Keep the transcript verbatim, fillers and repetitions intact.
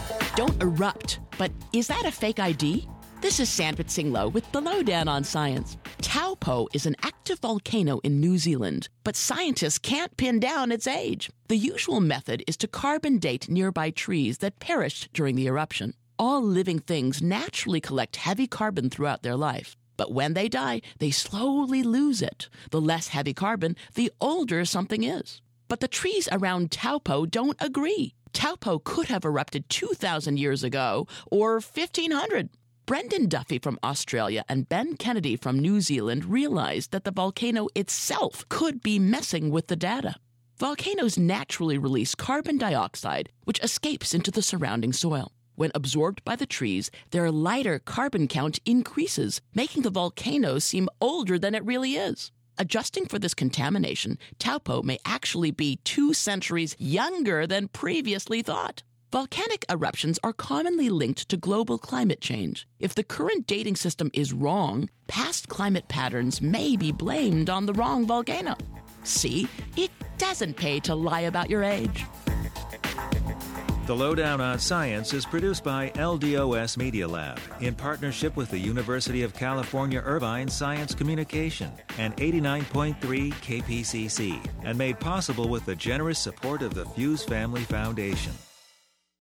Don't erupt, but is that a fake I D? This is Sanford Singlo with the Lowdown on Science. Taupo is an active volcano in New Zealand, but scientists can't pin down its age. The usual method is to carbon date nearby trees that perished during the eruption. All living things naturally collect heavy carbon throughout their life, but when they die, they slowly lose it. The less heavy carbon, the older something is. But the trees around Taupo don't agree. Taupo could have erupted two thousand years ago or fifteen hundred. Brendan Duffy from Australia and Ben Kennedy from New Zealand realized that the volcano itself could be messing with the data. Volcanoes naturally release carbon dioxide, which escapes into the surrounding soil. When absorbed by the trees, their lighter carbon count increases, making the volcano seem older than it really is. Adjusting for this contamination, Taupo may actually be two centuries younger than previously thought. Volcanic eruptions are commonly linked to global climate change. If the current dating system is wrong, past climate patterns may be blamed on the wrong volcano. See, it doesn't pay to lie about your age. The Lowdown on Science is produced by L D O S Media Lab in partnership with the University of California Irvine Science Communication and eighty-nine point three K P C C, and made possible with the generous support of the Fuse Family Foundation.